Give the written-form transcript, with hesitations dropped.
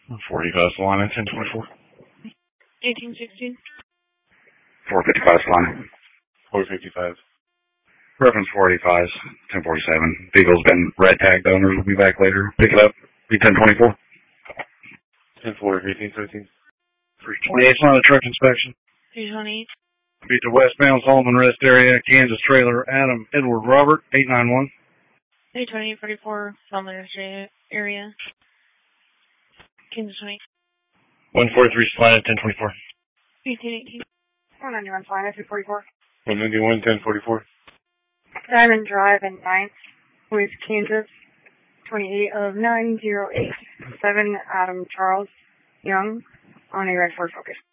45 Salina, 1024. 1816. 455 Salina. 455. Reference 485s, 1047. Vehicle's been red tagged. Owners will be back later. Pick it up. Be 1024. 10-4, 1813. 328 on the truck inspection. 328. Beat the westbound Solomon Rest area, Kansas trailer, Adam Edward Robert, 891. 328-44, Solomon area. Kansas 20. 143 Salina, 1024. 1818. 191 Salina, 244. 191, 1044. Diamond Drive and 9th with Kansas 28 of 9087, Adam Charles Young on a red Ford Focus.